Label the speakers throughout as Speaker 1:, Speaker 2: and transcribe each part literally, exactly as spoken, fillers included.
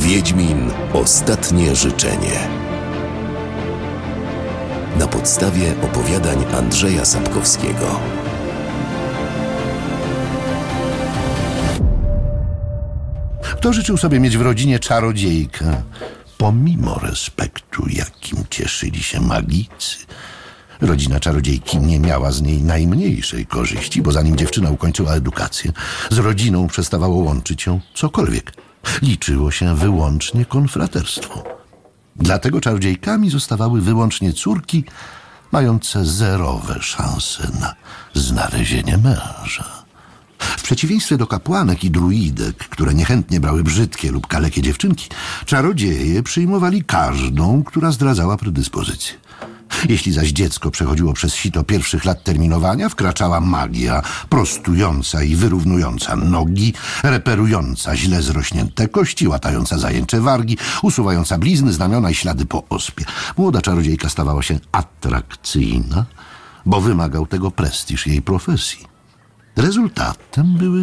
Speaker 1: Wiedźmin. Ostatnie życzenie. Na podstawie opowiadań Andrzeja Sapkowskiego.
Speaker 2: Kto życzył sobie mieć w rodzinie czarodziejkę, pomimo respektu, jakim cieszyli się magicy? Rodzina czarodziejki nie miała z niej najmniejszej korzyści, bo zanim dziewczyna ukończyła edukację, z rodziną przestawało łączyć ją cokolwiek. Liczyło się wyłącznie konfraterstwo. Dlatego czarodziejkami zostawały wyłącznie córki mające zerowe szanse na znalezienie męża. W przeciwieństwie do kapłanek i druidek, które niechętnie brały brzydkie lub kalekie dziewczynki, czarodzieje przyjmowali każdą, która zdradzała predyspozycję. Jeśli zaś dziecko przechodziło przez sito pierwszych lat terminowania, wkraczała magia prostująca i wyrównująca nogi, reperująca źle zrośnięte kości, łatająca zajęcze wargi, usuwająca blizny, znamiona i ślady po ospie. Młoda czarodziejka stawała się atrakcyjna, bo wymagał tego prestiż jej profesji. Rezultatem były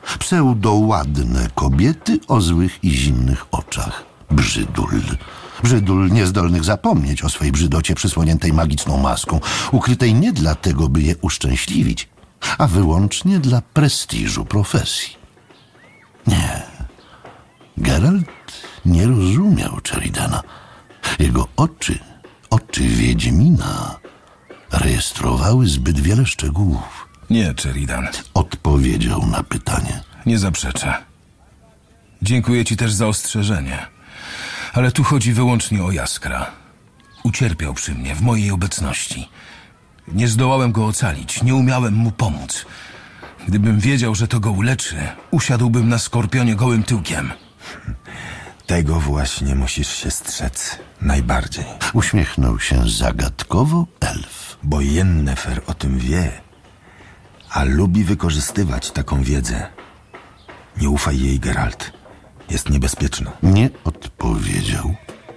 Speaker 2: pseudoładne kobiety o złych i zimnych oczach. Brzydul. Brzydul niezdolnych zapomnieć o swej brzydocie przysłoniętej magiczną maską, ukrytej nie dlatego, by je uszczęśliwić, a wyłącznie dla prestiżu profesji. Nie. Geralt nie rozumiał Sheridana. Jego oczy, oczy Wiedźmina, rejestrowały zbyt wiele szczegółów.
Speaker 3: Nie, Sheridan.
Speaker 2: Odpowiedział na pytanie.
Speaker 3: Nie zaprzeczę. Dziękuję ci też za ostrzeżenie. Ale tu chodzi wyłącznie o Jaskra. Ucierpiał przy mnie, w mojej obecności. Nie zdołałem go ocalić, nie umiałem mu pomóc. Gdybym wiedział, że to go uleczy, usiadłbym na skorpionie gołym tyłkiem.
Speaker 4: Tego właśnie musisz się strzec najbardziej.
Speaker 2: Uśmiechnął się zagadkowo elf.
Speaker 4: Bo Yennefer o tym wie, a lubi wykorzystywać taką wiedzę. Nie ufaj jej, Geralt. Jest niebezpieczna.
Speaker 2: Nie odpowiedział.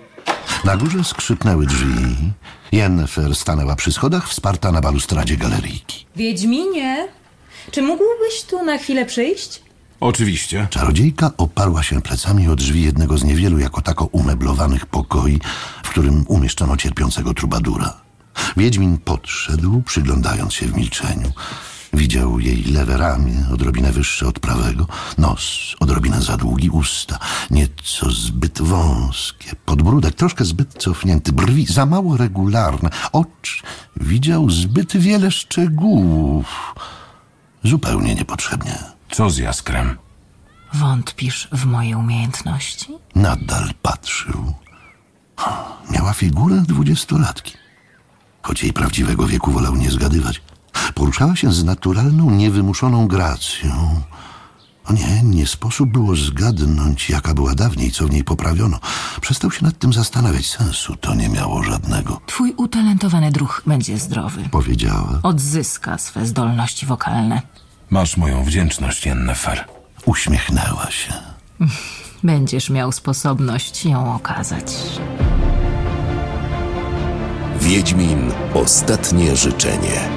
Speaker 2: Na górze skrzypnęły drzwi. Yennefer stanęła przy schodach, wsparta na balustradzie galeryjki.
Speaker 5: Wiedźminie, czy mógłbyś tu na chwilę przyjść?
Speaker 3: Oczywiście.
Speaker 2: Czarodziejka oparła się plecami o drzwi jednego z niewielu jako tako umeblowanych pokoi, w którym umieszczono cierpiącego trubadura. Wiedźmin podszedł, przyglądając się w milczeniu. Widział jej lewe ramię, odrobinę wyższe od prawego, nos, odrobinę za długi, usta, nieco zbyt wąskie, podbródek troszkę zbyt cofnięty, brwi za mało regularne, oczy. Widział zbyt wiele szczegółów. Zupełnie niepotrzebnie.
Speaker 3: Co z Jaskrem?
Speaker 5: Wątpisz w moje umiejętności?
Speaker 2: Nadal patrzył. Miała figurę dwudziestolatki, choć jej prawdziwego wieku wolał nie zgadywać. Poruszała się z naturalną, niewymuszoną gracją. O nie, nie sposób było zgadnąć, jaka była dawniej, co w niej poprawiono. Przestał się nad tym zastanawiać. Sensu to nie miało żadnego.
Speaker 5: Twój utalentowany druh będzie zdrowy.
Speaker 2: Powiedziała.
Speaker 5: Odzyska swe zdolności wokalne.
Speaker 3: Masz moją wdzięczność, Yennefer.
Speaker 2: Uśmiechnęła się.
Speaker 5: Będziesz miał sposobność ją okazać.
Speaker 1: Wiedźmin. Ostatnie życzenie.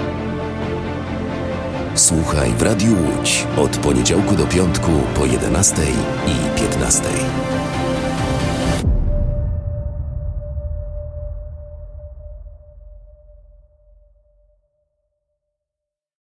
Speaker 1: Słuchaj w Radiu Łódź od poniedziałku do piątku po jedenastej i piętnastej.